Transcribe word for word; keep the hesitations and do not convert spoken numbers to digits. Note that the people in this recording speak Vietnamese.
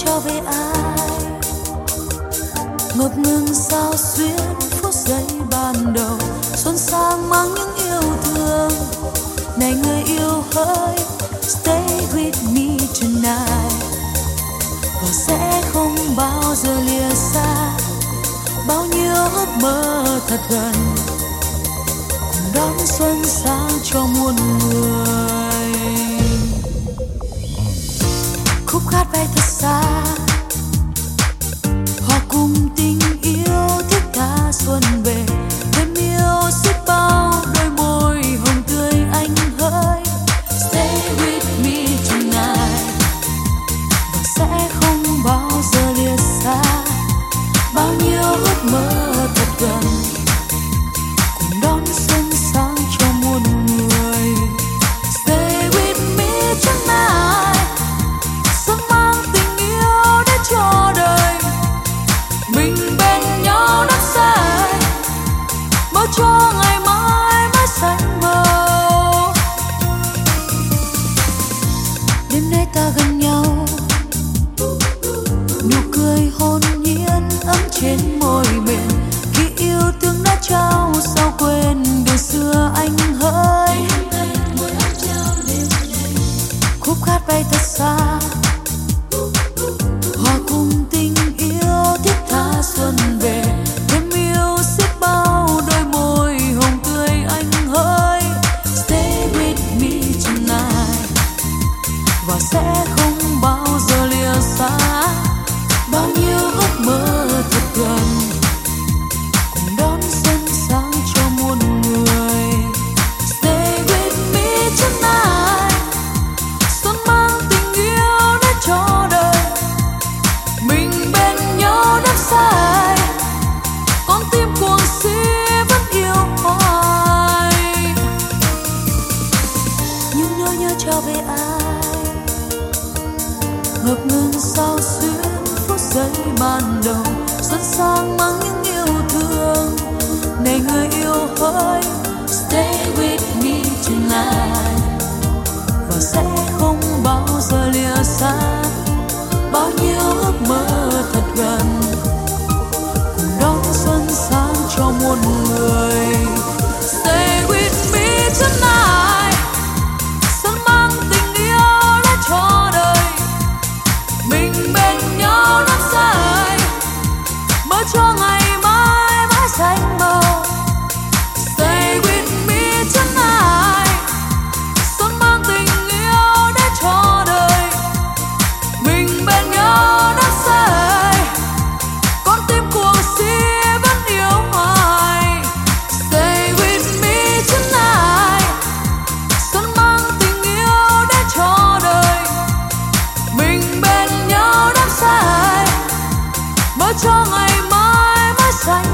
trao về ai, ngập ngừng sao xuyến phút giây ban đầu. Xuân sang mang những yêu thương, này người yêu hỡi, stay with me tonight. Và sẽ không bao giờ lìa xa, bao nhiêu ước mơ thật gần, cùng đón xuân sang cho muôn người. Khúc hát bay thật xa, hòa cùng tình yêu thiết tha xuân về. Thêm yêu xiết bao đôi môi hồng tươi anh hỡi, stay with me tonight. Và sẽ không bao giờ lìa xa, bao nhiêu ước mơ thật gần, cùng đón xuân sang cho muôn người. Stay with me tonight, xuân mang tình yêu đến cho đời, mình bên nhau đắm say, mơ cho ngày mai mãi xanh màu. Đêm nay ta gần nhau, nụ cười hồn nhiên ấm trên môi mềm. Khi yêu thương đã trao sao quên ngày xưa anh hỡi. Khúc hát bay thật xa, hòa cùng tình yêu thiết tha xuân về. Thêm yêu xiết bao đôi môi hồng tươi anh hỡi, stay with me tonight. Và sẽ không bao giờ lìa xa, bao nhiêu ước mơ thật gần, cùng đón xuân sang cho muôn người. Stay with me tonight, xuân mang tình yêu đến cho đời, mình bên nhau đắm say, con tim cuồng si vẫn yêu hoài. Nhưng nỗi nhớ trao về ai, ngập ngừng sao xuyến phút giây ban đầu. Xuân sang mang những yêu thương, này người yêu hỡi, stay with me tonight. Và sẽ không bao giờ lìa xa, bao nhiêu ước mơ thật gần, cùng đón xuân sang cho muôn người. Stay with me tonight, xuân mang tình yêu đến cho đời, mình bên nhau đắm say, mơ cho ngày mai mãi xanh màu. Stay with me tonight, xuân mang tình yêu đến cho đời, mình bên nhau đắm say, con tim cuồng si vẫn yêu hoài. Stay with me tonight, xuân mang tình yêu đến cho đời, mình bên nhau đắm say, mơ cho ngày mai mãi xanh